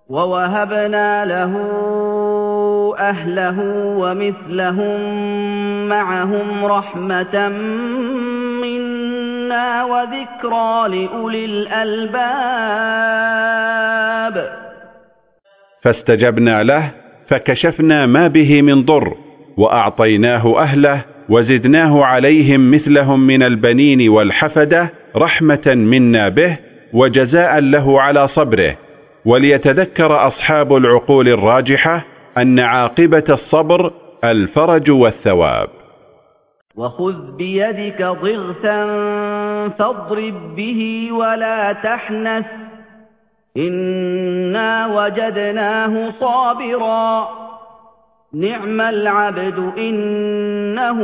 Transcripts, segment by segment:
وَوَهَبْنَا لَهُ أَهْلَهُ وَمِثْلَهُم مَّعَهُمْ رَحْمَةً مِّنَّا وَذِكْرَىٰ لِأُولِي الْأَلْبَابِ فاستجبنا له فكشفنا ما به من ضر وأعطيناه أهله وزدناه عليهم مثلهم من البنين والحفدة رحمة منا به وجزاء له على صبره. وليتذكر أصحاب العقول الراجحة أن عاقبة الصبر الفرج والثواب. وخذ بيدك ضغثا فاضرب به ولا تحنث إنا وجدناه صابرا نعم العبد إنه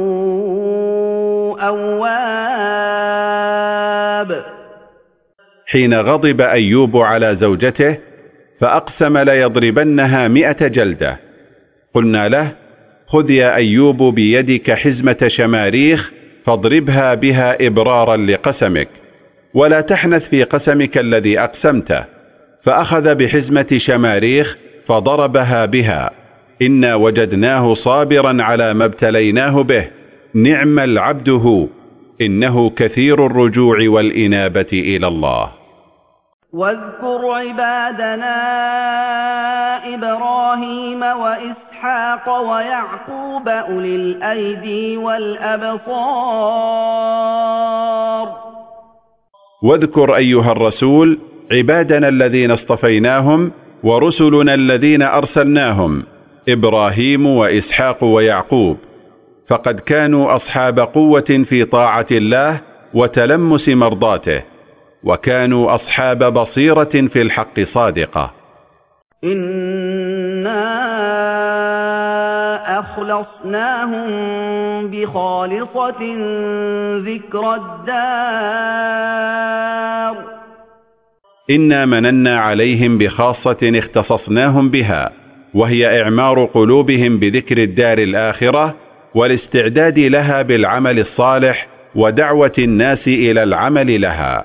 أواب. حين غضب أيوب على زوجته فأقسم ليضربنها 100 جلدة، قلنا له: خذ يا أيوب بيدك حزمة شماريخ فاضربها بها إبرارا لقسمك، ولا تحنث في قسمك الذي أقسمته. فأخذ بحزمة شماريخ فضربها بها. إنا وجدناه صابرا على ما ابتليناه به نعم العبد هو إنه كثير الرجوع والإنابة إلى الله. واذكر عبادنا إبراهيم وإسحاق ويعقوب أولي الأيدي والأبصار. واذكر أيها الرسول عبادنا الذين اصطفيناهم ورسلنا الذين أرسلناهم إبراهيم وإسحاق ويعقوب، فقد كانوا أصحاب قوة في طاعة الله وتلمس مرضاته، وكانوا أصحاب بصيرة في الحق صادقة. إنا أخلصناهم بخالصة ذكر الدار. إنا مننا عليهم بخاصة اختصصناهم بها، وهي إعمار قلوبهم بذكر الدار الآخرة والاستعداد لها بالعمل الصالح ودعوة الناس إلى العمل لها.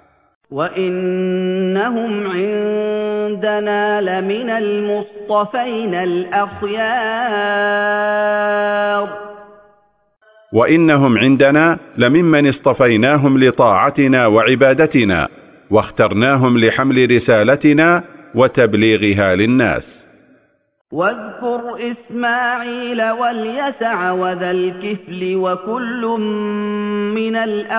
وإنهم عندنا لمن المصطفين الأخيار. وإنهم عندنا لممن اصطفيناهم لطاعتنا وعبادتنا واخترناهم لحمل رسالتنا وتبليغها للناس. واذكر إسماعيل واليسع وذا الكفل وكل من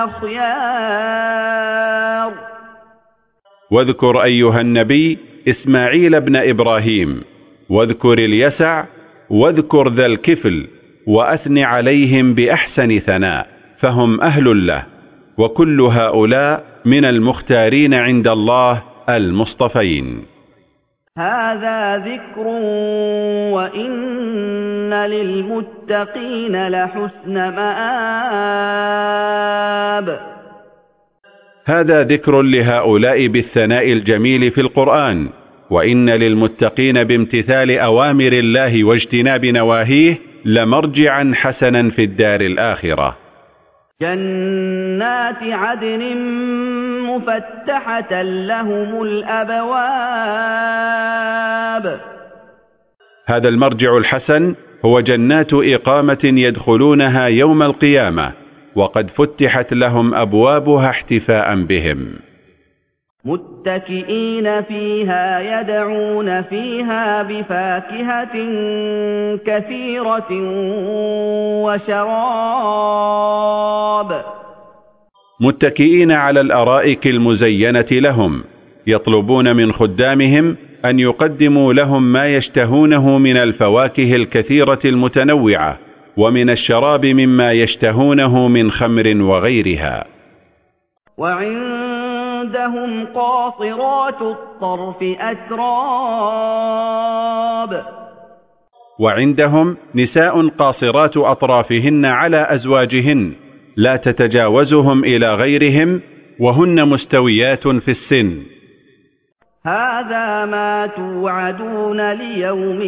الأخيار. واذكر أيها النبي إسماعيل بن إبراهيم، واذكر اليسع، واذكر ذا الكفل، وأثن عليهم بأحسن ثناء، فهم أهل له، وكل هؤلاء من المختارين عند الله المصطفين. هذا ذكر وإن للمتقين لحسن مآب. هذا ذكر لهؤلاء بالثناء الجميل في القرآن، وإن للمتقين بامتثال أوامر الله واجتناب نواهيه لمرجعا حسنا في الدار الآخرة. جنات عدن مفتحة لهم الأبواب. هذا المرجع الحسن هو جنات إقامة يدخلونها يوم القيامة، وقد فتحت لهم أبوابها احتفاء بهم. متكئين فيها يدعون فيها بفاكهة كثيرة وشراب. متكئين على الأرائك المزينة لهم، يطلبون من خدامهم أن يقدموا لهم ما يشتهونه من الفواكه الكثيرة المتنوعة، ومن الشراب مما يشتهونه من خمر وغيرها. وعندهم قاصرات الطرف أتراب. وعندهم نساء قاصرات أطرافهن على أزواجهن لا تتجاوزهم إلى غيرهم، وهن مستويات في السن. هذا ما توعدون ليوم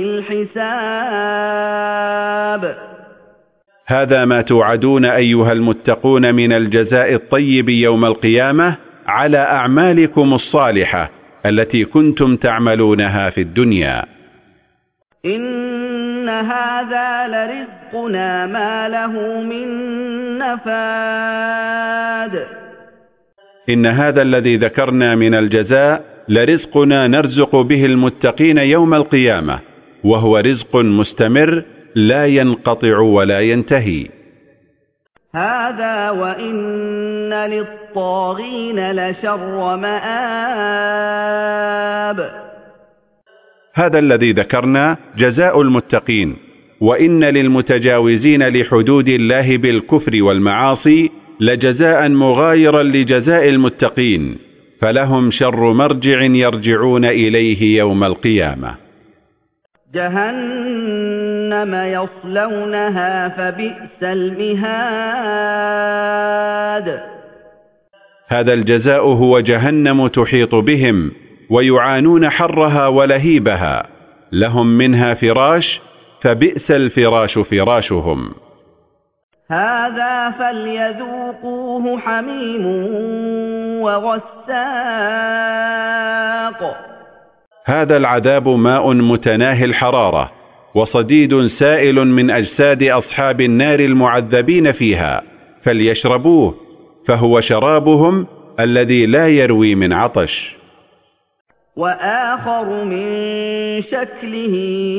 الحساب. هذا ما توعدون أيها المتقون من الجزاء الطيب يوم القيامة على أعمالكم الصالحة التي كنتم تعملونها في الدنيا. إن هذا لرزقنا ما له من نفاد. إن هذا الذي ذكرنا من الجزاء لرزقنا نرزق به المتقين يوم القيامة، وهو رزق مستمر لا ينقطع ولا ينتهي. هذا وإن للطاغين لشر مآب. هذا الذي ذكرنا جزاء المتقين، وإن للمتجاوزين لحدود الله بالكفر والمعاصي لجزاء مغايرا لجزاء المتقين، فلهم شر مرجع يرجعون إليه يوم القيامة. جهنم يصلونها فبئس المهاد. هذا الجزاء هو جهنم تحيط بهم ويعانون حرها ولهيبها، لهم منها فراش فبئس الفراش فراشهم. هذا فليذوقوه حميم وغساق. هذا العذاب ماء متناهي الحرارة وصديد سائل من أجساد أصحاب النار المعذبين فيها، فليشربوه فهو شرابهم الذي لا يروي من عطش. وآخر من شكله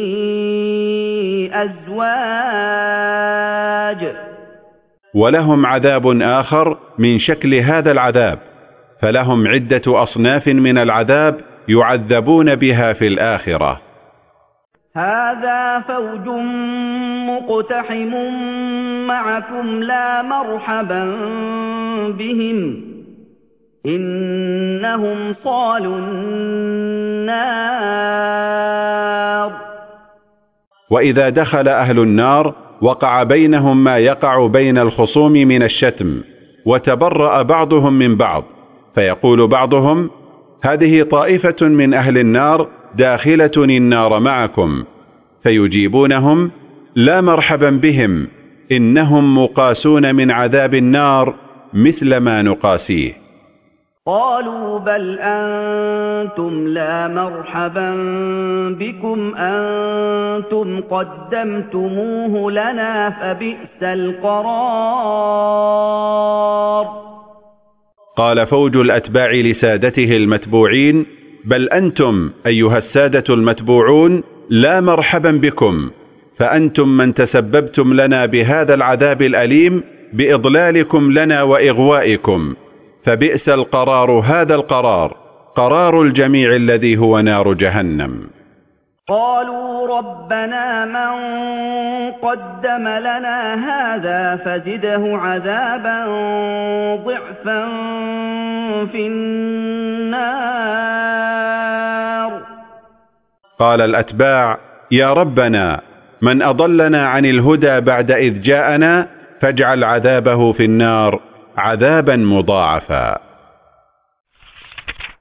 أزواج. ولهم عذاب آخر من شكل هذا العذاب، فلهم عدة أصناف من العذاب يعذبون بها في الآخرة. هذا فوج مقتحم معكم لا مرحبا بهم إنهم صالوا النار. وإذا دخل أهل النار وقع بينهم ما يقع بين الخصوم من الشتم، وتبرأ بعضهم من بعض، فيقول بعضهم: هذه طائفة من أهل النار داخلة النار معكم، فيجيبونهم: لا مرحبا بهم، إنهم مقاسون من عذاب النار مثل ما نقاسيه. قالوا بل أنتم لا مرحبا بكم أنتم قدمتموه لنا فبئس القرار. قال فوج الأتباع لسادته المتبوعين: بل أنتم أيها السادة المتبوعون لا مرحبا بكم، فأنتم من تسببتم لنا بهذا العذاب الأليم بإضلالكم لنا وإغوائكم، فبئس القرار هذا القرار، قرار الجميع الذي هو نار جهنم. قالوا ربنا من قدم لنا هذا فزده عذابا ضعفا في النار. قال الأتباع: يا ربنا من أضلنا عن الهدى بعد إذ جاءنا فاجعل عذابه في النار عذابا مضاعفا.